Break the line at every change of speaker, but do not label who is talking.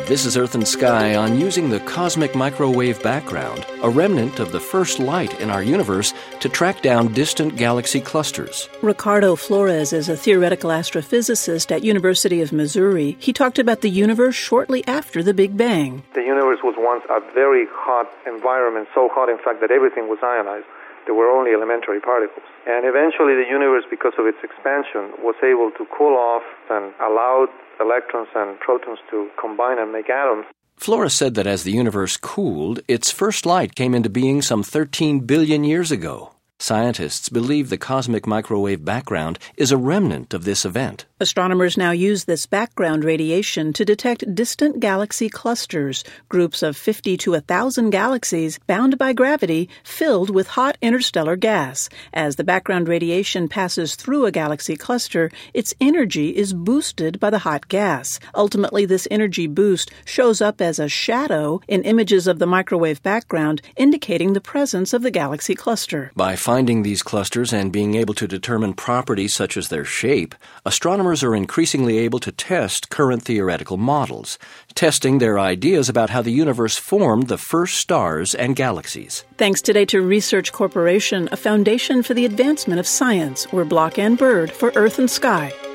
This is Earth and Sky on using the cosmic microwave background, a remnant of the first light in our universe, to track down distant galaxy clusters.
Ricardo Flores is a theoretical astrophysicist at University of Missouri. He talked about the universe shortly after the Big Bang.
The universe was once a very hot environment, so hot, in fact, that everything was ionized. There were only elementary particles. And eventually the universe, because of its expansion, was able to cool off and allowed electrons and protons to combine and make atoms.
Flores said that as the universe cooled, its first light came into being some 13 billion years ago. Scientists believe the cosmic microwave background is a remnant of this event.
Astronomers now use this background radiation to detect distant galaxy clusters, groups of 50 to 1,000 galaxies bound by gravity filled with hot interstellar gas. As the background radiation passes through a galaxy cluster, its energy is boosted by the hot gas. Ultimately, this energy boost shows up as a shadow in images of the microwave background, indicating the presence of the galaxy cluster.
By finding these clusters and being able to determine properties such as their shape, astronomers are increasingly able to test current theoretical models, testing their ideas about how the universe formed the first stars and galaxies.
Thanks today to Research Corporation, a foundation for the advancement of science. We're Block and Bird for Earth and Sky.